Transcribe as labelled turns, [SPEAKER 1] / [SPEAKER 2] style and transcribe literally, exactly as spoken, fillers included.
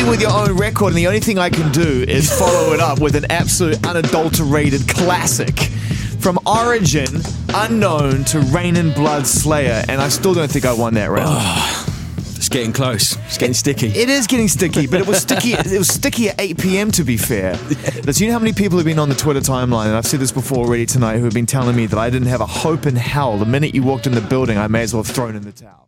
[SPEAKER 1] with your own record, and the only thing I can do is follow it up with an absolute unadulterated classic. From origin unknown to Rain and Blood Slayer, and I still don't think I won that round.
[SPEAKER 2] Oh, it's getting close. It's getting sticky.
[SPEAKER 1] It is getting sticky, but it was sticky. It was sticky at eight p.m. to be fair. Yeah. So you know how many people have been on the Twitter timeline, and I've said this before already tonight, who have been telling me that I didn't have a hope in hell. The minute you walked in the building, I may as well have thrown in the towel.